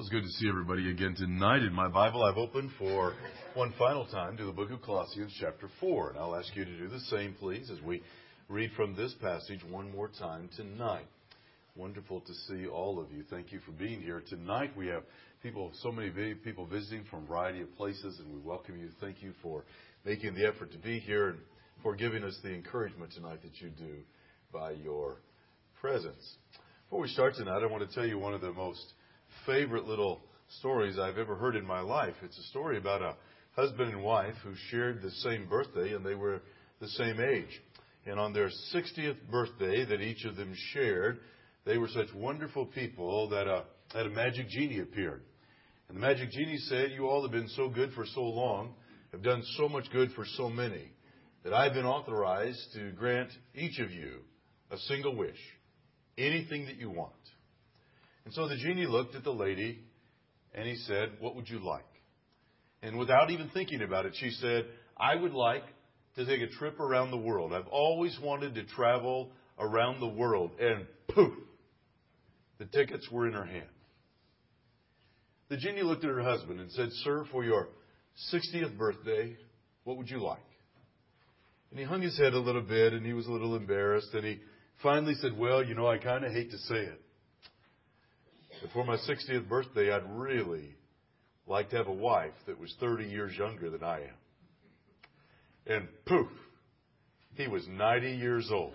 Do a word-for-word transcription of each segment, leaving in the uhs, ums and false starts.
It's good to see everybody again tonight. In my Bible, I've opened for one final time to the book of Colossians chapter four. And I'll ask you to do the same, please, as we read from this passage one more time tonight. Wonderful to see all of you. Thank you for being here. Tonight we have people, so many people visiting from a variety of places, and we welcome you. Thank you for making the effort to be here and for giving us the encouragement tonight that you do by your presence. Before we start tonight, I want to tell you one of the most favorite little stories I've ever heard in my life. It's a story about a husband and wife who shared the same birthday, and they were the same age. And on their sixtieth birthday that each of them shared, they were such wonderful people that a, that a magic genie appeared. And the magic genie said, "You all have been so good for so long, have done so much good for so many, that I've been authorized to grant each of you a single wish, anything that you want." And so the genie looked at the lady and he said, "What would you like?" And without even thinking about it, she said, "I would like to take a trip around the world. I've always wanted to travel around the world." And poof, the tickets were in her hand. The genie looked at her husband and said, "Sir, for your sixtieth birthday, what would you like?" And he hung his head a little bit and he was a little embarrassed. And he finally said, "Well, you know, I kind of hate to say it, but for my sixtieth birthday, I'd really like to have a wife that was thirty years younger than I am." And poof, he was ninety years old.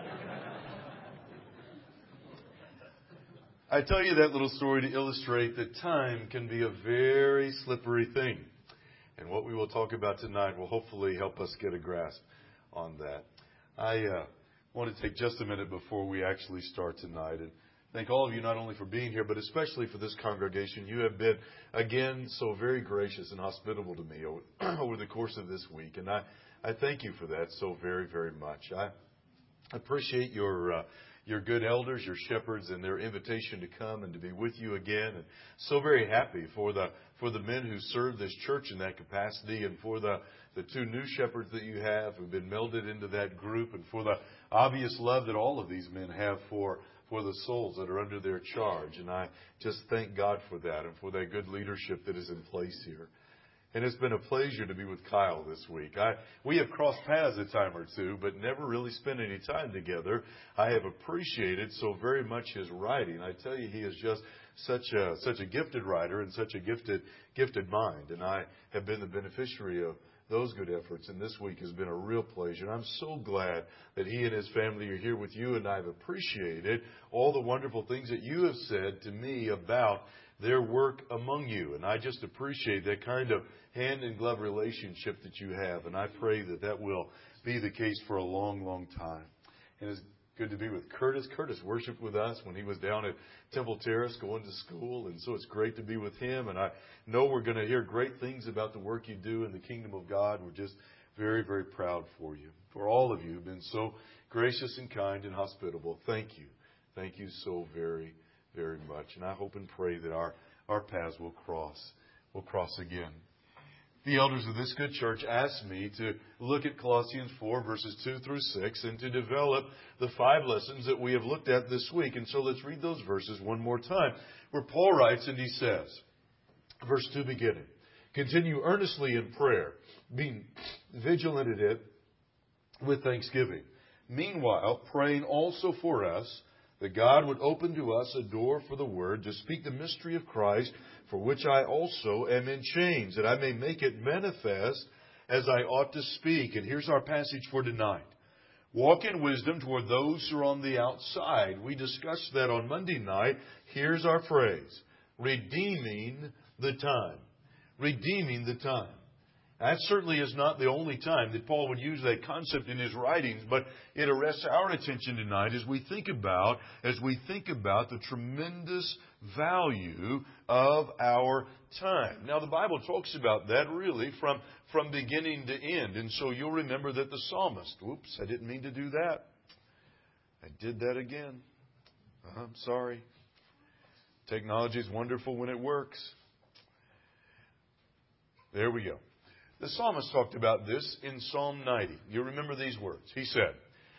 I tell you that little story to illustrate that time can be a very slippery thing. And what we will talk about tonight will hopefully help us get a grasp on that. I uh, want to take just a minute before we actually start tonight and thank all of you not only for being here, but especially for this congregation. You have been, again, so very gracious and hospitable to me over, over the course of this week. And I, I thank you for that so very, very much. I appreciate your uh, your good elders, your shepherds, and their invitation to come and to be with you again. And so very happy for the for the men who serve this church in that capacity, and for the, the two new shepherds that you have who've been melded into that group, and for the obvious love that all of these men have for for the souls that are under their charge. And I just thank God for that and for that good leadership that is in place here. And it's been a pleasure to be with Kyle this week. I, we have crossed paths a time or two, but never really spent any time together. I have appreciated so very much his writing. I tell you, he is just such a, such a gifted writer and such a gifted, gifted mind. And I have been the beneficiary of those good efforts, and this week has been a real pleasure. And I'm so glad that he and his family are here with you, and I've appreciated all the wonderful things that you have said to me about their work among you. And I just appreciate that kind of hand-in-glove relationship that you have, and I pray that that will be the case for a long, long time. And it's good to be with Curtis. Curtis worshiped with us when he was down at Temple Terrace going to school, and so it's great to be with him. And I know we're going to hear great things about the work you do in the kingdom of God. We're just very, very proud for you. For all of you who've been so gracious and kind and hospitable, thank you. Thank you so very, very much. And I hope and pray that our, our paths will cross, will cross again. The elders of this good church asked me to look at Colossians four, verses two through six, and to develop the five lessons that we have looked at this week. And so let's read those verses one more time, where Paul writes and he says, verse two beginning, "Continue earnestly in prayer, being vigilant in it with thanksgiving. Meanwhile, praying also for us, that God would open to us a door for the word to speak the mystery of Christ, for which I also am in chains, that I may make it manifest as I ought to speak." And here's our passage for tonight. "Walk in wisdom toward those who are on the outside." We discussed that on Monday night. Here's our phrase: redeeming the time. Redeeming the time. That certainly is not the only time that Paul would use that concept in his writings, but it arrests our attention tonight as we think about, as we think about the tremendous value of our time. Now, the Bible talks about that really from, from beginning to end. And so you'll remember that the psalmist, whoops, I didn't mean to do that. I did that again. Uh, I'm sorry. Technology is wonderful when it works. There we go. The psalmist talked about this in Psalm ninety. You remember these words. He said,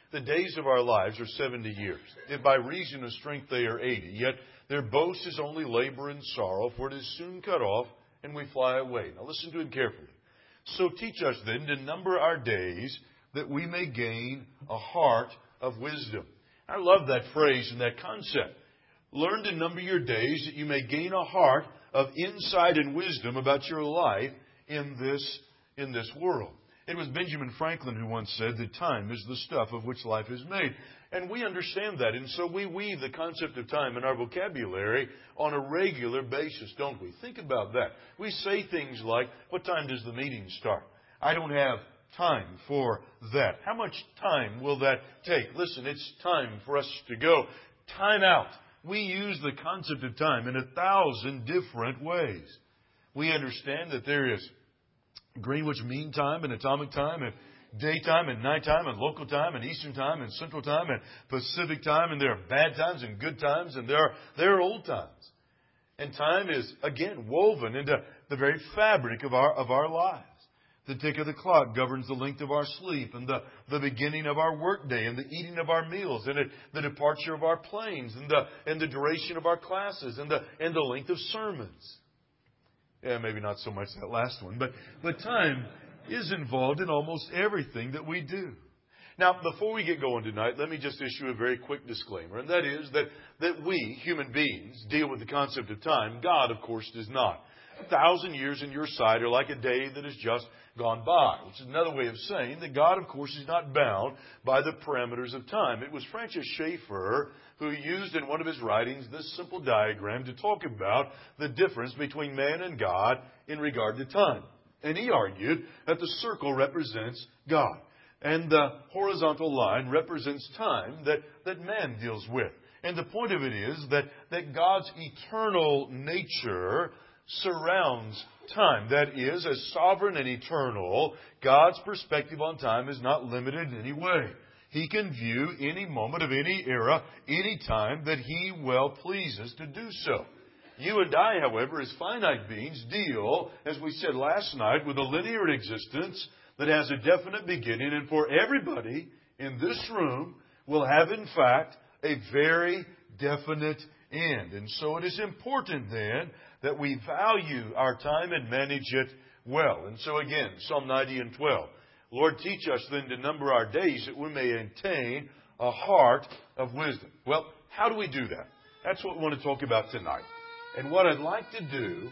The days of our lives are seventy years. If by reason of strength they are eighty, yet their boast is only labor and sorrow, for it is soon cut off, and we fly away. Now listen to it carefully. So teach us then to number our days, that we may gain a heart of wisdom. I love that phrase and that concept. Learn to number your days, that you may gain a heart of insight and wisdom about your life in this, in this world. It was Benjamin Franklin who once said that time is the stuff of which life is made. And we understand that. And so we weave the concept of time in our vocabulary on a regular basis, don't we? Think about that. We say things like, what time does the meeting start? I don't have time for that. How much time will that take? Listen, it's time for us to go. Time out. We use the concept of time in a thousand different ways. We understand that there is Greenwich Mean Time and Atomic Time and daytime and nighttime and local time and Eastern Time and Central Time and Pacific Time, and there are bad times and good times, and there are, there are old times. And time is, again, woven into the very fabric of our, of our lives. The tick of the clock governs the length of our sleep and the, the beginning of our workday and the eating of our meals and it, the departure of our planes and the, and the duration of our classes and the, and the length of sermons. Yeah, maybe not so much that last one, but, but time is involved in almost everything that we do. Now, before we get going tonight, let me just issue a very quick disclaimer, and that is that, that we, human beings, deal with the concept of time. God, of course, does not. A thousand years in your sight are like a day that has just gone by, which is another way of saying that God, of course, is not bound by the parameters of time. It was Francis Schaeffer who used in one of his writings this simple diagram to talk about the difference between man and God in regard to time. And he argued that the circle represents God, and the horizontal line represents time that, that man deals with. And the point of it is that, that God's eternal nature surrounds time. That is, as sovereign and eternal, God's perspective on time is not limited in any way. He can view any moment of any era, any time that He well pleases to do so. You and I, however, as finite beings, deal, as we said last night, with a linear existence that has a definite beginning, and for everybody in this room will have, in fact, a very definite end. And so it is important then that we value our time and manage it well. And so again, Psalm ninety and twelve. Lord, teach us then to number our days that we may attain a heart of wisdom. Well, how do we do that? That's what we want to talk about tonight. And what I'd like to do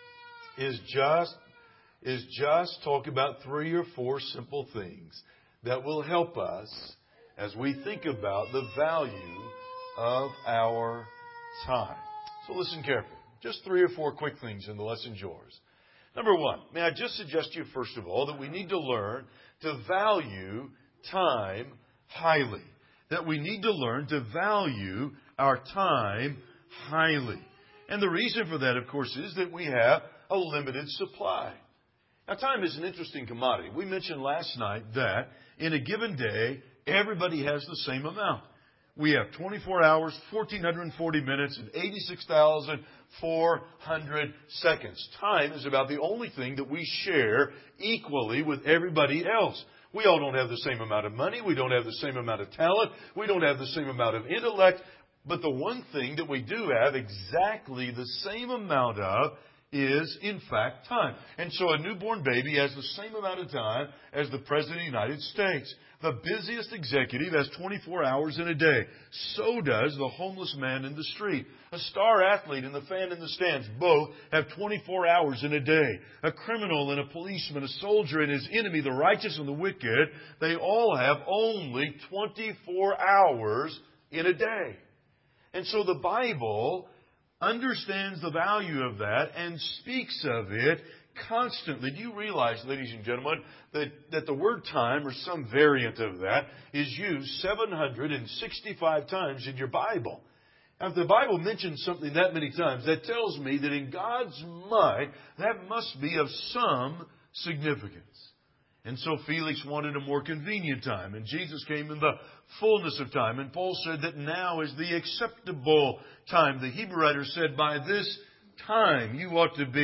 is just, is just talk about three or four simple things that will help us as we think about the value of our time. So listen carefully. Just three or four quick things and the lesson's yours. Number one, may I just suggest to you, first of all, that we need to learn to value time highly. That we need to learn to value our time highly. And the reason for that, of course, is that we have a limited supply. Now, time is an interesting commodity. We mentioned last night that in a given day, everybody has the same amount. We have twenty-four hours, one thousand four hundred forty minutes, and eighty-six thousand four hundred seconds. Time is about the only thing that we share equally with everybody else. We all don't have the same amount of money. We don't have the same amount of talent. We don't have the same amount of intellect. But the one thing that we do have exactly the same amount of is, in fact, time. And so a newborn baby has the same amount of time as the President of the United States. The busiest executive has twenty-four hours in a day. So does the homeless man in the street. A star athlete and the fan in the stands both have twenty-four hours in a day. A criminal and a policeman, a soldier and his enemy, the righteous and the wicked, they all have only twenty-four hours in a day. And so the Bible understands the value of that and speaks of it constantly. Do you realize, ladies and gentlemen, that, that the word time, or some variant of that, is used seven hundred sixty-five times in your Bible? Now, if the Bible mentions something that many times, that tells me that in God's mind, that must be of some significance. And so Felix wanted a more convenient time, and Jesus came in the fullness of time. And Paul said that now is the acceptable time. The Hebrew writer said, by this time you ought to be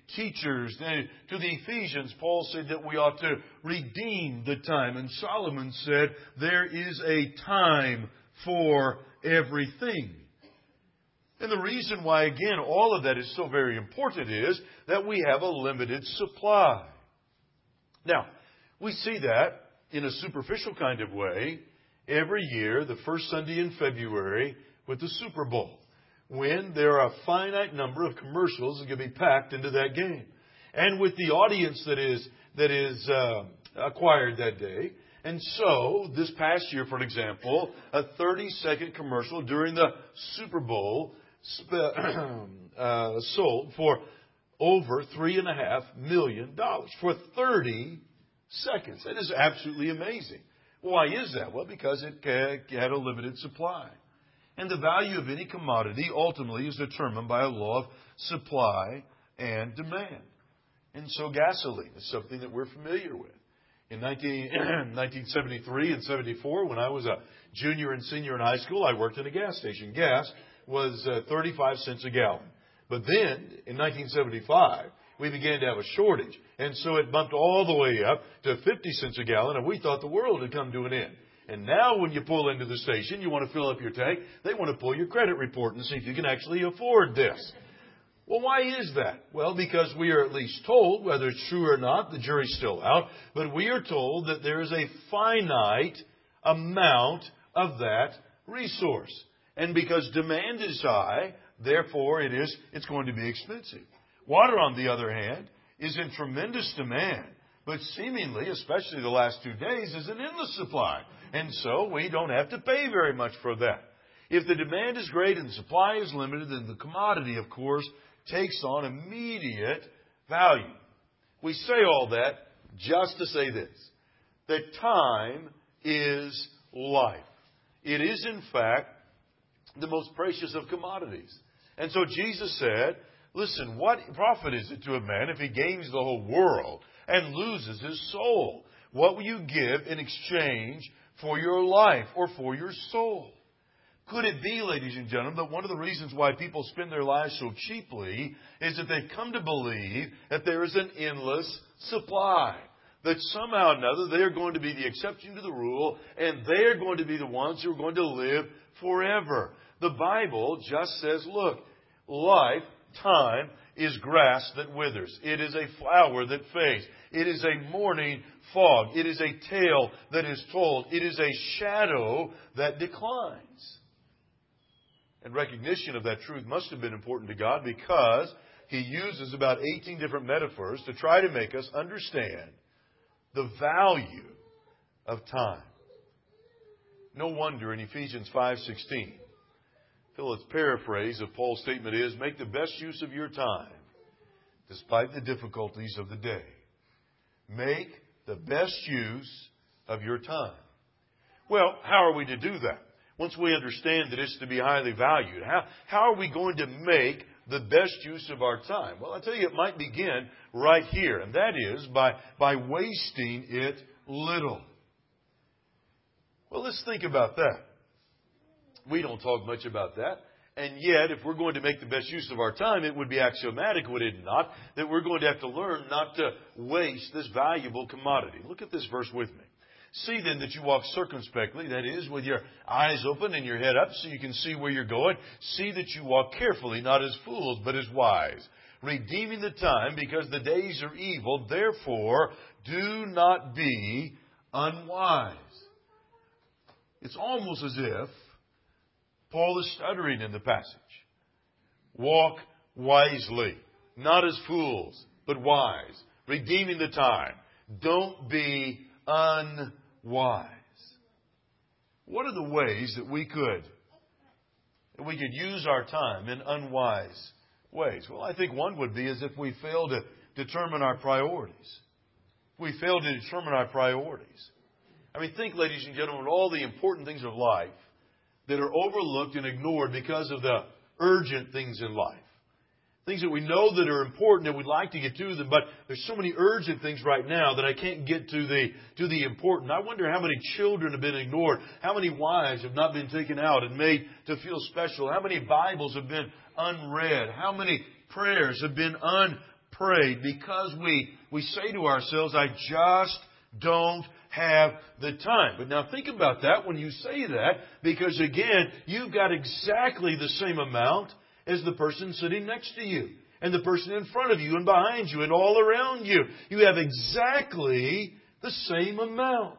teachers. To the Ephesians, Paul said that we ought to redeem the time. And Solomon said there is a time for everything. And the reason why, again, all of that is so very important is that we have a limited supply. Now, we see that in a superficial kind of way every year, the first Sunday in February, with the Super Bowl, when there are a finite number of commercials that can be packed into that game. And with the audience that is that is uh, acquired that day. And so, this past year, for example, a thirty-second commercial during the Super Bowl sp- uh, sold for over three and a half million dollars for thirty seconds. That is absolutely amazing. Why is that? Well, because it had a limited supply. And the value of any commodity ultimately is determined by a law of supply and demand. And so gasoline is something that we're familiar with. In nineteen seventy-three and seventy-four, when I was a junior and senior in high school, I worked in a gas station. Gas was uh, thirty-five cents a gallon. But then, in nineteen seventy-five, we began to have a shortage. And so it bumped all the way up to fifty cents a gallon, and we thought the world had come to an end. And now when you pull into the station, you want to fill up your tank, they want to pull your credit report and see if you can actually afford this. Well, why is that? Well, because we are at least told, whether it's true or not, the jury's still out, but we are told that there is a finite amount of that resource. And because demand is high, therefore it is, it's going to be expensive. Water, on the other hand, is in tremendous demand, but seemingly, especially the last two days, is an endless supply. And so we don't have to pay very much for that. If the demand is great and the supply is limited, then the commodity, of course, takes on immediate value. We say all that just to say this, that time is life. It is, in fact, the most precious of commodities. And so Jesus said, listen, what profit is it to a man if he gains the whole world and loses his soul? What will you give in exchange for your life or for your soul? Could it be, ladies and gentlemen, that one of the reasons why people spend their lives so cheaply is that they've come to believe that there is an endless supply? That somehow or another they are going to be the exception to the rule, and they are going to be the ones who are going to live forever. The Bible just says, look, life, time, is grass that withers. It is a flower that fades. It is a morning fog. It is a tale that is told. It is a shadow that declines. And recognition of that truth must have been important to God, because He uses about eighteen different metaphors to try to make us understand the value of time. No wonder in Ephesians five sixteen, Philip's paraphrase of Paul's statement is, make the best use of your time, despite the difficulties of the day. Make the best use of your time. Well, how are we to do that? Once we understand that it's to be highly valued, how, how are we going to make the best use of our time? Well, I tell you, it might begin right here, and that is by, by wasting it little. Well, let's think about that. We don't talk much about that. And yet, if we're going to make the best use of our time, it would be axiomatic, would it not, that we're going to have to learn not to waste this valuable commodity. Look at this verse with me. See then that you walk circumspectly, that is, with your eyes open and your head up so you can see where you're going. See that you walk carefully, not as fools, but as wise, redeeming the time, because the days are evil. Therefore, do not be unwise. It's almost as if Paul is stuttering in the passage. Walk wisely, not as fools, but wise, redeeming the time. Don't be unwise. What are the ways that we could that we could use our time in unwise ways? Well, I think one would be as if we fail to determine our priorities. We fail to determine our priorities. I mean, think, ladies and gentlemen, all the important things of life that are overlooked and ignored because of the urgent things in life. Things that we know that are important and we'd like to get to them, but there's so many urgent things right now that I can't get to the to the important. I wonder how many children have been ignored, how many wives have not been taken out and made to feel special, how many Bibles have been unread, how many prayers have been prayed because we, we say to ourselves, I just don't have the time. But now think about that when you say that, because again, you've got exactly the same amount as the person sitting next to you, and the person in front of you, and behind you, and all around you. You have exactly the same amount.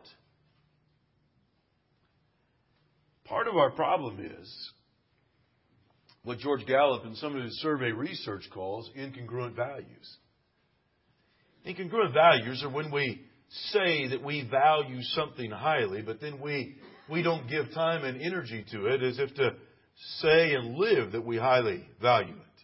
Part of our problem is what George Gallup and some of his survey research calls incongruent values. Incongruent values are when we say that we value something highly, but then we we don't give time and energy to it as if to say and live that we highly value it.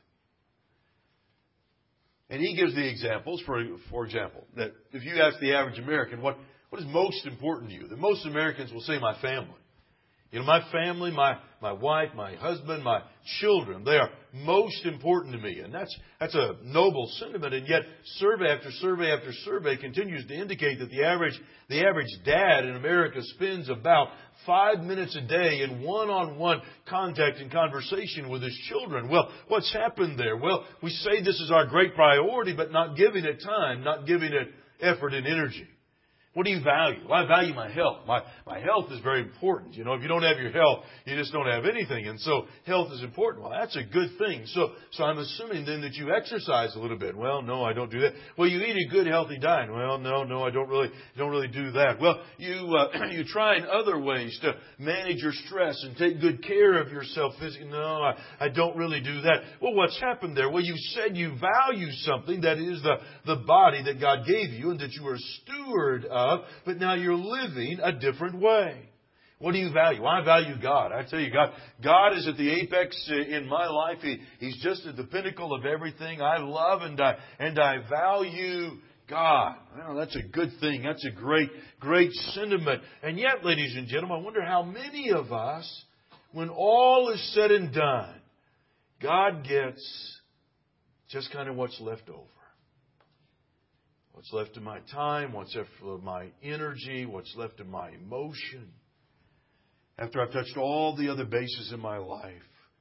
And he gives the examples, for for example, that if you ask the average American, what, what is most important to you? That most Americans will say, my family. You know, my family, my, my wife, my husband, my children, they are most important to me. And that's, that's a noble sentiment. And yet, survey after survey after survey continues to indicate that the average, the average dad in America spends about five minutes a day in one-on-one contact and conversation with his children. Well, what's happened there? Well, we say this is our great priority, but not giving it time, not giving it effort and energy. What do you value? Well, I value my health. My, my health is very important. You know, if you don't have your health, you just don't have anything. And so health is important. Well, that's a good thing. So, so I'm assuming then that you exercise a little bit. Well, no, I don't do that. Well, you eat a good healthy diet. Well, no, no, I don't really, don't really do that. Well, you, uh, you try in other ways to manage your stress and take good care of yourself physically. No, I, I don't really do that. Well, what's happened there? Well, you said you value something that is the, the body that God gave you and that you are a steward of. Of, but now you're living a different way. What do you value? Well, I value God. I tell you, God, God is at the apex in my life. He, He's just at the pinnacle of everything. I love and I and I value God. Well, that's a good thing. That's a great, great sentiment. And yet, ladies and gentlemen, I wonder how many of us, when all is said and done, God gets just kind of what's left over. What's left of my time, what's left of my energy, what's left of my emotion. After I've touched all the other bases in my life,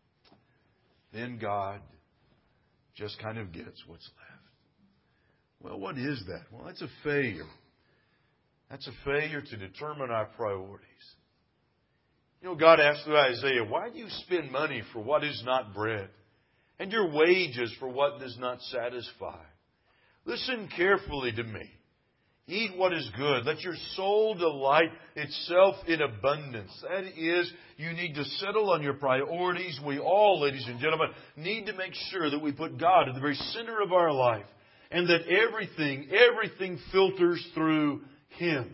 then God just kind of gets what's left. Well, what is that? Well, that's a failure. That's a failure to determine our priorities. You know, God asked through Isaiah, why do you spend money for what is not bread, and your wages for what does not satisfy? Listen carefully to me. Eat what is good. Let your soul delight itself in abundance. That is, you need to settle on your priorities. We all, ladies and gentlemen, need to make sure that we put God at the very center of our life and that everything, everything filters through Him.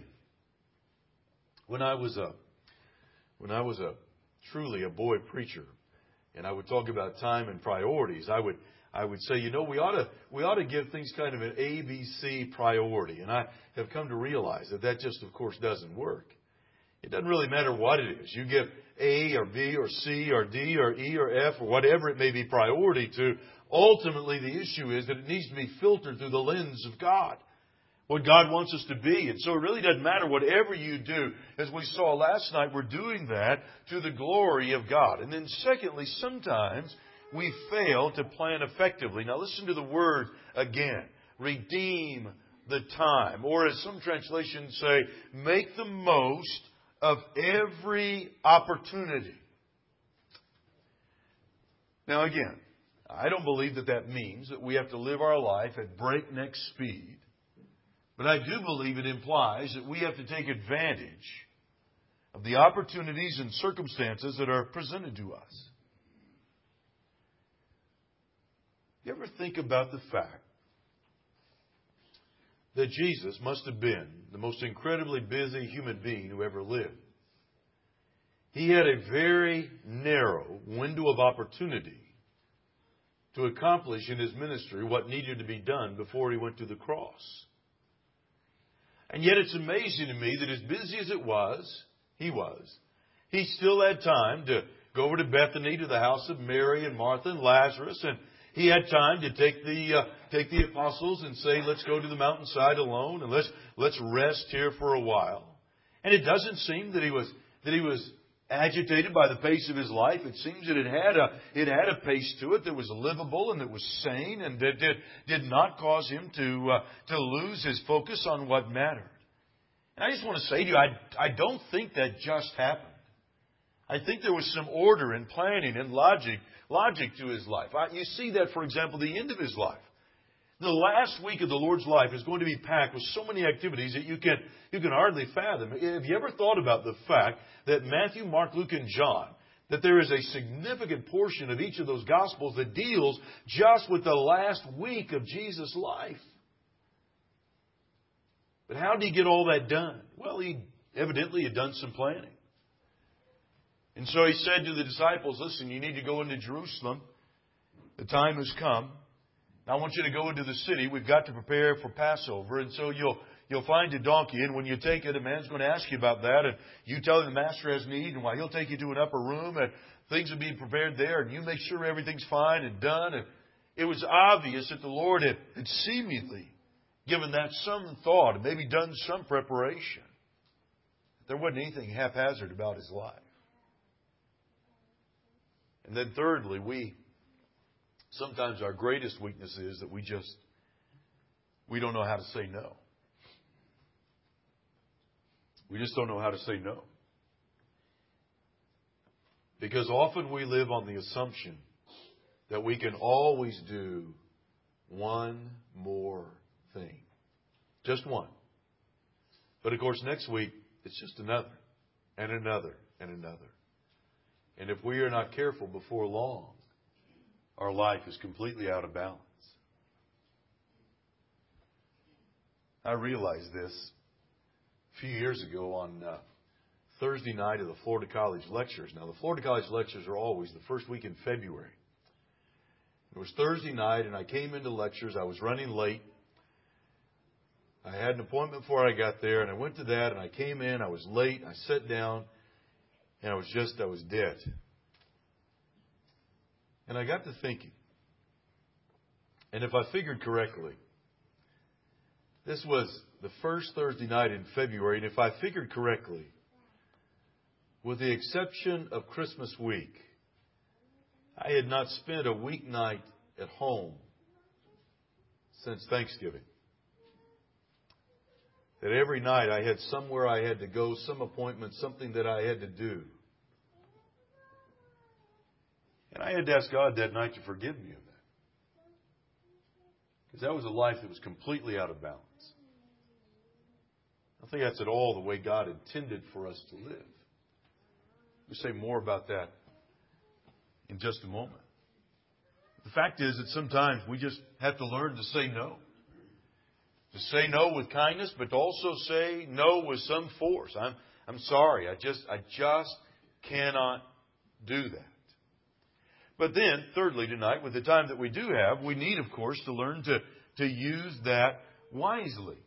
When I was a, when I was a truly a boy preacher, and I would talk about time and priorities, I would I would say, you know, we ought to we ought to give things kind of an A B C priority. And I have come to realize that that just, of course, doesn't work. It doesn't really matter what it is. You give A or B or C or D or E or F or whatever it may be priority to. Ultimately, the issue is that it needs to be filtered through the lens of God, what God wants us to be. And so it really doesn't matter whatever you do. As we saw last night, we're doing that to the glory of God. And then secondly, sometimes we fail to plan effectively. Now listen to the word again. Redeem the time. Or as some translations say, make the most of every opportunity. Now again, I don't believe that that means that we have to live our life at breakneck speed. But I do believe it implies that we have to take advantage of the opportunities and circumstances that are presented to us. You ever think about the fact that Jesus must have been the most incredibly busy human being who ever lived? He had a very narrow window of opportunity to accomplish in His ministry what needed to be done before He went to the cross. And yet it's amazing to me that as busy as it was, He was, He still had time to go over to Bethany, to the house of Mary and Martha and Lazarus, and He had time to take the uh, take the apostles and say, let's go to the mountainside alone and let's let's rest here for a while. And it doesn't seem that he was that he was agitated by the pace of his life. It seems that it had a, it had a pace to it that was livable and that was sane and that did, did not cause him to, uh, to lose his focus on what mattered. And I just want to say to you, I, I don't think that just happened. I think there was some order and planning and logic, logic to his life. I, you see that, for example, the end of his life. The last week of the Lord's life is going to be packed with so many activities that you can, you can hardly fathom. Have you ever thought about the fact that Matthew, Mark, Luke, and John, that there is a significant portion of each of those Gospels that deals just with the last week of Jesus' life? But how did he get all that done? Well, he evidently had done some planning. And so he said to the disciples, listen, you need to go into Jerusalem. The time has come. I want you to go into the city. We've got to prepare for Passover. And so you'll you'll find a donkey. And when you take it, a man's going to ask you about that. And you tell him the master has need. And why he'll take you to an upper room. And things will be prepared there. And you make sure everything's fine and done. And it was obvious that the Lord had, had seemingly given that some thought and maybe done some preparation. There wasn't anything haphazard about his life. And then thirdly, we... Sometimes our greatest weakness is that we just, we don't know how to say no. We just don't know how to say no. Because often we live on the assumption that we can always do one more thing. Just one. But of course, next week, it's just another, and another, and another. And if we are not careful before long, our life is completely out of balance. I realized this a few years ago on uh, Thursday night of the Florida College Lectures. Now, the Florida College Lectures are always the first week in February. It was Thursday night, and I came into lectures. I was running late. I had an appointment before I got there, and I went to that, and I came in. I was late. I sat down, and I was just, I was dead. And I got to thinking, and if I figured correctly, this was the first Thursday night in February, and if I figured correctly, with the exception of Christmas week, I had not spent a weeknight at home since Thanksgiving. That every night I had somewhere I had to go, some appointment, something that I had to do. And I had to ask God that night to forgive me of that. Because that was a life that was completely out of balance. I think that's at all the way God intended for us to live. We'll say more about that in just a moment. The fact is that sometimes we just have to learn to say no. To say no with kindness, but to also say no with some force. I'm I'm sorry. I just I just cannot do that. But then, thirdly, tonight, with the time that we do have, we need, of course, to learn to, to use that wisely.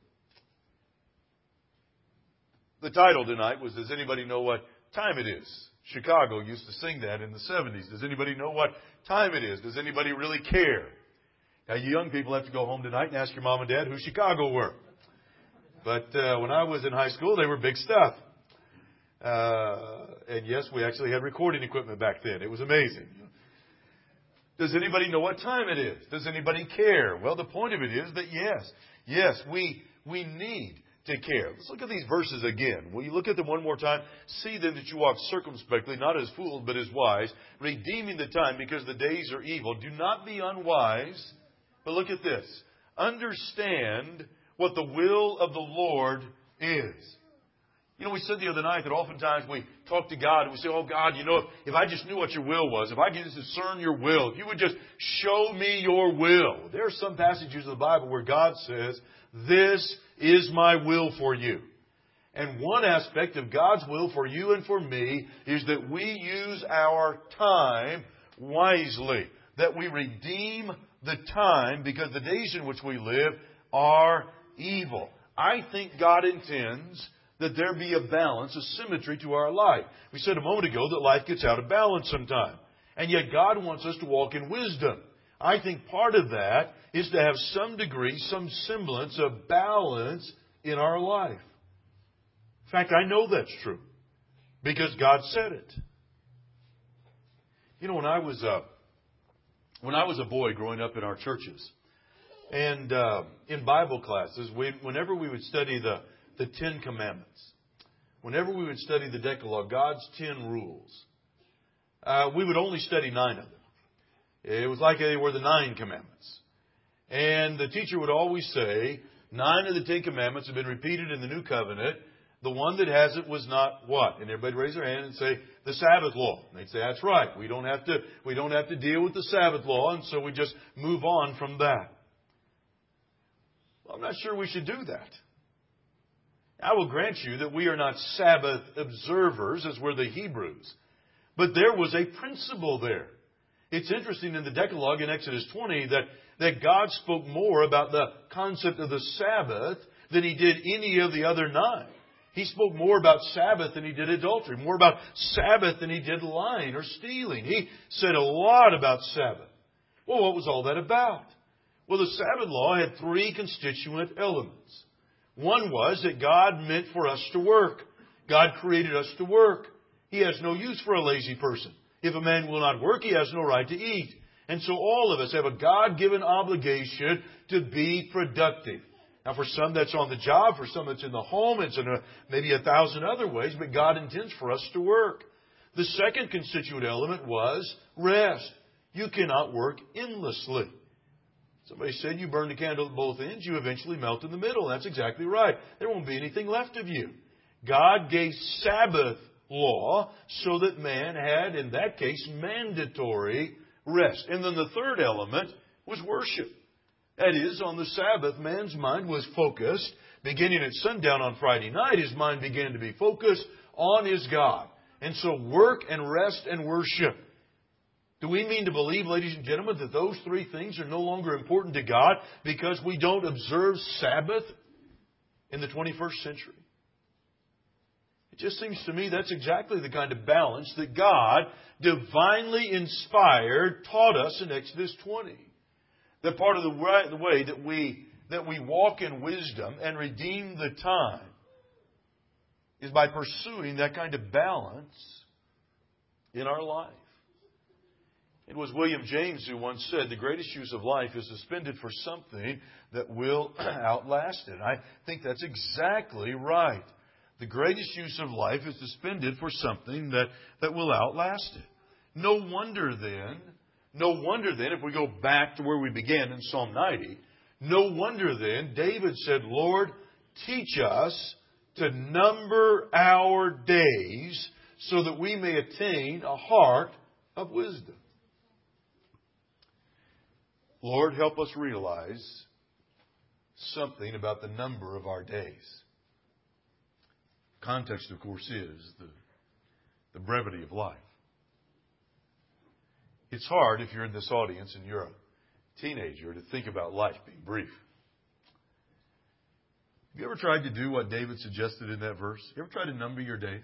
The title tonight was, does anybody know what time it is? Chicago used to sing that in the seventies. Does anybody know what time it is? Does anybody really care? Now, you young people have to go home tonight and ask your mom and dad who Chicago were. But uh, when I was in high school, they were big stuff. Uh, and yes, we actually had recording equipment back then. It was amazing. Does anybody know what time it is? Does anybody care? Well, the point of it is that yes, yes, we we need to care. Let's look at these verses again. Will you look at them one more time? See then that you walk circumspectly, not as fools, but as wise, redeeming the time because the days are evil. Do not be unwise, but look at this. Understand what the will of the Lord is. You know, we said the other night that oftentimes we talk to God and we say, oh, God, you know, if, if I just knew what your will was, if I could just discern your will, if you would just show me your will. There are some passages of the Bible where God says, this is my will for you. And one aspect of God's will for you and for me is that we use our time wisely, that we redeem the time because the days in which we live are evil. I think God intends that there be a balance, a symmetry to our life. We said a moment ago that life gets out of balance sometime. And yet God wants us to walk in wisdom. I think part of that is to have some degree, some semblance of balance in our life. In fact, I know that's true. because God said it. You know, when I was uh, when I was a boy growing up in our churches, and uh, in Bible classes, we, whenever we would study the, the Ten Commandments, whenever we would study the Decalogue, God's ten rules, uh, we would only study nine of them. It was like they were the nine commandments. And the teacher would always say, nine of the Ten Commandments have been repeated in the New Covenant. The one that hasn't was not what? And everybody raise their hand and say, the Sabbath law. And they'd say, that's right. We don't have to, we don't have to deal with the Sabbath law, and so we just move on from that. Well, I'm not sure we should do that. I will grant you that we are not Sabbath observers as were the Hebrews. But there was a principle there. It's interesting in the Decalogue in Exodus twenty that, that God spoke more about the concept of the Sabbath than He did any of the other nine. He spoke more about Sabbath than He did adultery, more about Sabbath than He did lying or stealing. He said a lot about Sabbath. Well, what was all that about? Well, the Sabbath law had three constituent elements. One was that God meant for us to work. God created us to work. He has no use for a lazy person. If a man will not work, he has no right to eat. And so all of us have a God-given obligation to be productive. Now, for some that's on the job, for some that's in the home, it's in a, maybe a thousand other ways, but God intends for us to work. The second constituent element was rest. You cannot work endlessly. Somebody said you burn the candle at both ends, you eventually melt in the middle. That's exactly right. There won't be anything left of you. God gave Sabbath law so that man had, in that case, mandatory rest. And then the third element was worship. That is, on the Sabbath, man's mind was focused. Beginning at sundown on Friday night, his mind began to be focused on his God. And so work and rest and worship. Do we mean to believe, ladies and gentlemen, that those three things are no longer important to God because we don't observe Sabbath in the twenty-first century? It just seems to me that's exactly the kind of balance that God, divinely inspired, taught us in Exodus twenty. That part of the way, the way that we that we walk in wisdom and redeem the time is by pursuing that kind of balance in our life. It was William James who once said, the greatest use of life is to spend it for something that will outlast it. I think that's exactly right. The greatest use of life is to spend it for something that, that will outlast it. No wonder then, no wonder then, if we go back to where we began in Psalm ninety, no wonder then David said, Lord, teach us to number our days so that we may attain a heart of wisdom. Lord, help us realize something about the number of our days. Context, of course, is the, the brevity of life. It's hard if you're in this audience and you're a teenager to think about life being brief. Have you ever tried to do what David suggested in that verse? You ever tried to number your days?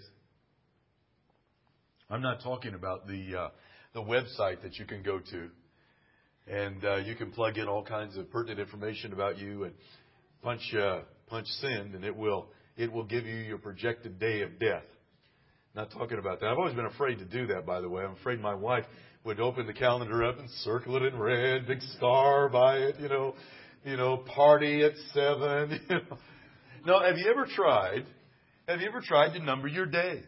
I'm not talking about the uh, the website that you can go to and uh, you can plug in all kinds of pertinent information about you and punch uh, punch send, and it will it will give you your projected day of death. Not talking about that. I've always been afraid to do that, by the way. I'm afraid my wife would open the calendar up and circle it in red, big star by it, you know, you know, party at seven. You know. No, have you ever tried? Have you ever tried to number your days?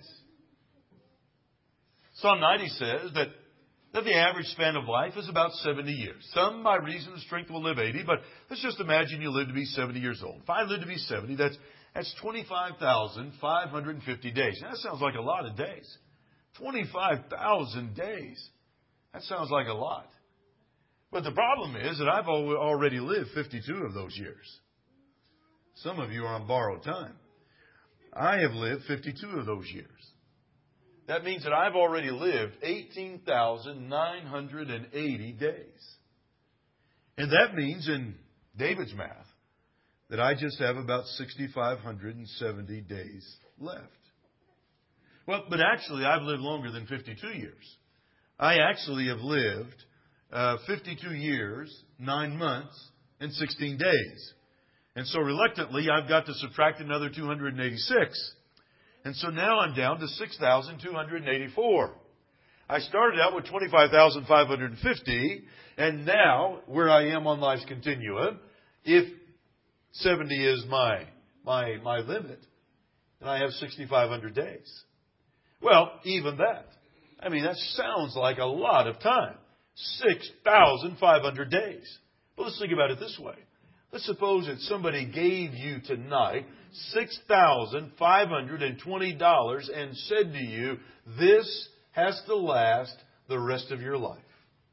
Psalm ninety says that, that the average span of life is about seventy years. Some, by reason of strength, will live eighty, but let's just imagine you live to be seventy years old. If I live to be seventy, that's that's twenty-five thousand five hundred fifty days. Now, that sounds like a lot of days. twenty-five thousand days. That sounds like a lot. But the problem is that I've already lived fifty-two of those years. Some of you are on borrowed time. I have lived fifty-two of those years. That means that I've already lived eighteen thousand nine hundred eighty days. And that means, in David's math, that I just have about six thousand five hundred seventy days left. Well, but actually, I've lived longer than fifty-two years. I actually have lived uh, fifty-two years, nine months, and sixteen days. And so reluctantly, I've got to subtract another two hundred eighty-six. And so now I'm down to six thousand two hundred eighty-four. I started out with twenty-five thousand five hundred fifty, and now, where I am on life's continuum, if seventy is my, my, my limit, then I have sixty-five hundred days. Well, even that. I mean, that sounds like a lot of time. six thousand five hundred days. But let's think about it this way. Let's suppose that somebody gave you tonight six thousand five hundred twenty dollars and said to you, this has to last the rest of your life.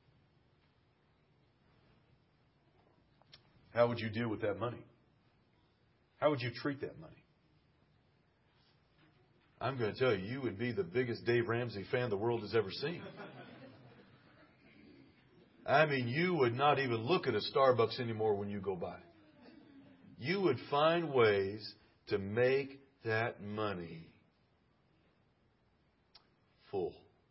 How would you deal with that money? How would you treat that money? I'm going to tell you, you would be the biggest Dave Ramsey fan the world has ever seen. I mean, you would not even look at a Starbucks anymore when you go by. You would find ways to make that money full.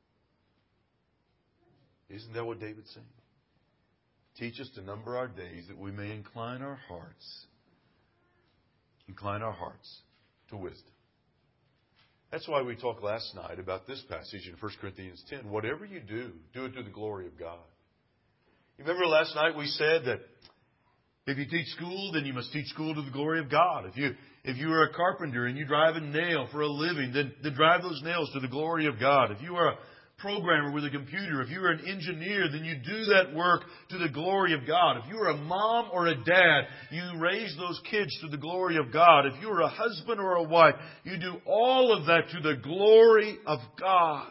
Isn't that what David's saying? Teach us to number our days that we may incline our hearts, incline our hearts to wisdom. That's why we talked last night about this passage in First Corinthians ten. Whatever you do, do it to the glory of God. You remember last night we said that if you teach school, then you must teach school to the glory of God. If you if you are a carpenter and you drive a nail for a living, then, then drive those nails to the glory of God. If you are a programmer with a computer, if you are an engineer, then you do that work to the glory of God. If you are a mom or a dad, you raise those kids to the glory of God. If you are a husband or a wife, you do all of that to the glory of God.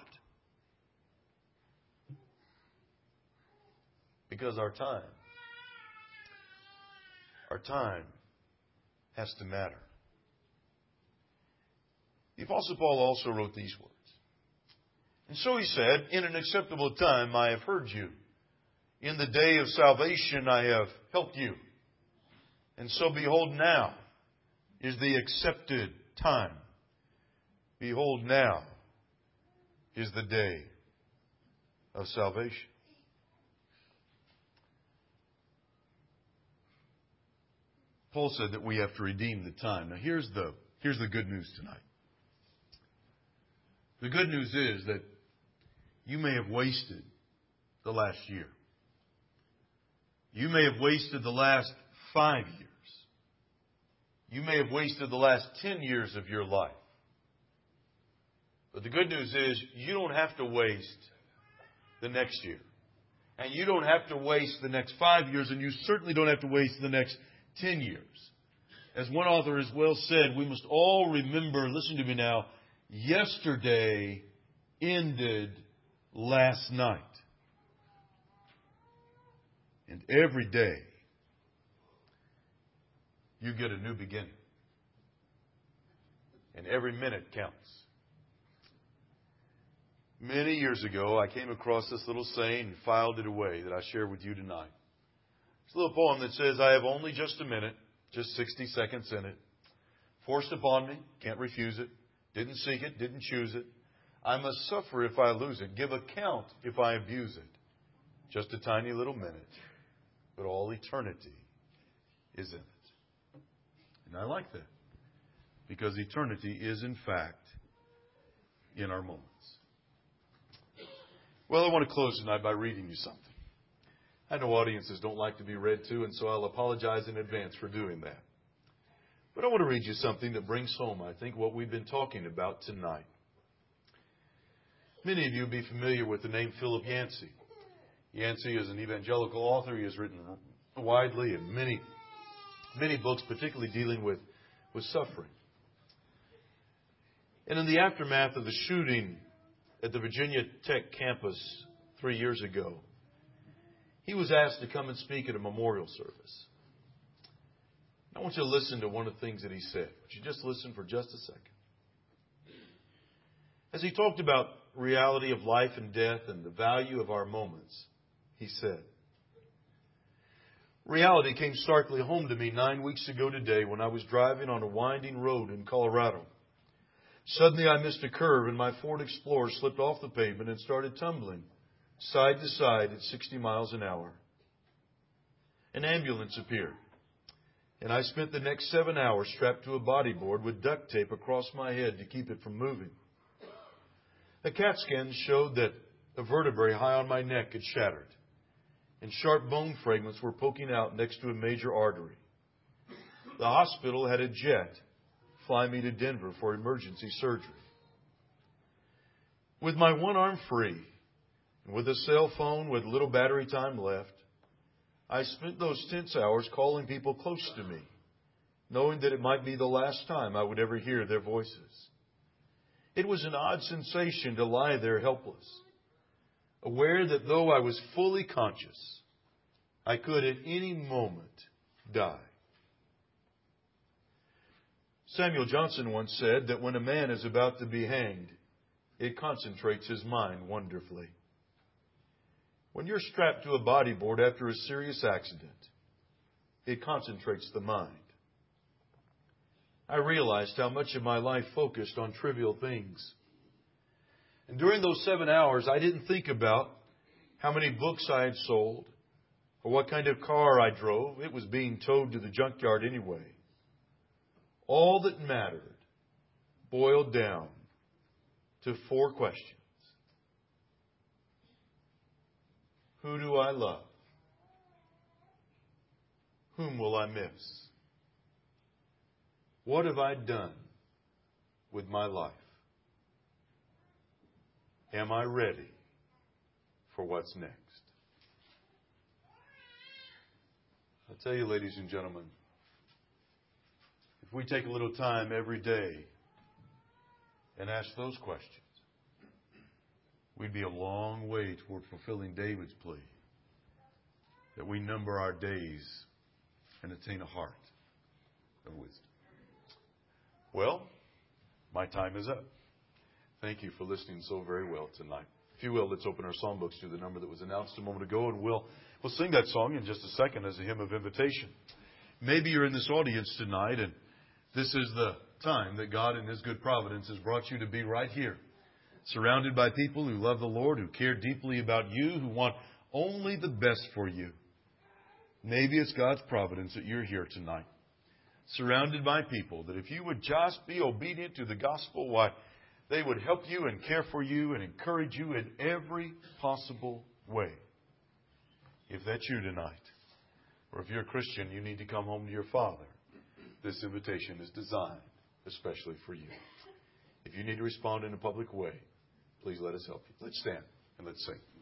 Because our time, our time has to matter. The Apostle Paul also wrote these words. And so he said, in an acceptable time I have heard you. In the day of salvation I have helped you. And so behold, now is the accepted time. Behold, now is the day of salvation. Paul said that we have to redeem the time. Now here's the, here's the good news tonight. The good news is that you may have wasted the last year. You may have wasted the last five years. You may have wasted the last ten years of your life. But the good news is you don't have to waste the next year. And you don't have to waste the next five years. And you certainly don't have to waste the next ten years. As one author has well said, we must all remember, listen to me now, yesterday ended last night. And every day you get a new beginning. And every minute counts. Many years ago, I came across this little saying and filed it away that I share with you tonight. It's a little poem that says, I have only just a minute, just sixty seconds in it. Forced upon me, can't refuse it. Didn't seek it, didn't choose it. I must suffer if I lose it. Give account if I abuse it. Just a tiny little minute, but all eternity is in it. And I like that. Because eternity is, in fact, in our moments. Well, I want to close tonight by reading you something. I know audiences don't like to be read to, and so I'll apologize in advance for doing that. But I want to read you something that brings home, I think, what we've been talking about tonight. Many of you will be familiar with the name Philip Yancey. Yancey is an evangelical author. He has written widely in many, many books, particularly dealing with, with suffering. And in the aftermath of the shooting at the Virginia Tech campus three years ago, he was asked to come and speak at a memorial service. I want you to listen to one of the things that he said. Would you just listen for just a second? As he talked about reality of life and death and the value of our moments, he said, reality came starkly home to me nine weeks ago today when I was driving on a winding road in Colorado. Suddenly I missed a curve and my Ford Explorer slipped off the pavement and started tumbling side to side at sixty miles an hour. An ambulance appeared. and I spent the next seven hours strapped to a bodyboard with duct tape across my head to keep it from moving. The CAT scan showed that a vertebrae high on my neck had shattered, and sharp bone fragments were poking out next to a major artery. The hospital had a jet fly me to Denver for emergency surgery. With my one arm free, and with a cell phone with little battery time left, I spent those tense hours calling people close to me, knowing that it might be the last time I would ever hear their voices. It was an odd sensation to lie there helpless, aware that though I was fully conscious, I could at any moment die. Samuel Johnson once said that when a man is about to be hanged, it concentrates his mind wonderfully. When you're strapped to a bodyboard after a serious accident, it concentrates the mind. I realized how much of my life focused on trivial things. And during those seven hours, I didn't think about how many books I had sold or what kind of car I drove. It was being towed to the junkyard anyway. All that mattered boiled down to four questions. Who do I love? Whom will I miss? What have I done with my life? Am I ready for what's next? I'll tell you, ladies and gentlemen, if we take a little time every day and ask those questions, we'd be a long way toward fulfilling David's plea that we number our days and attain a heart of wisdom. Well, my time is up. Thank you for listening so very well tonight. If you will, let's open our songbooks to the number that was announced a moment ago, and we'll we'll sing that song in just a second as a hymn of invitation. Maybe you're in this audience tonight, and this is the time that God in His good providence has brought you to be right here, surrounded by people who love the Lord, who care deeply about you, who want only the best for you. Maybe it's God's providence that you're here tonight, surrounded by people that if you would just be obedient to the gospel, why, they would help you and care for you and encourage you in every possible way. If that's you tonight, or if you're a Christian, you need to come home to your Father, this invitation is designed especially for you. If you need to respond in a public way, please let us help you. Let's stand and let's sing.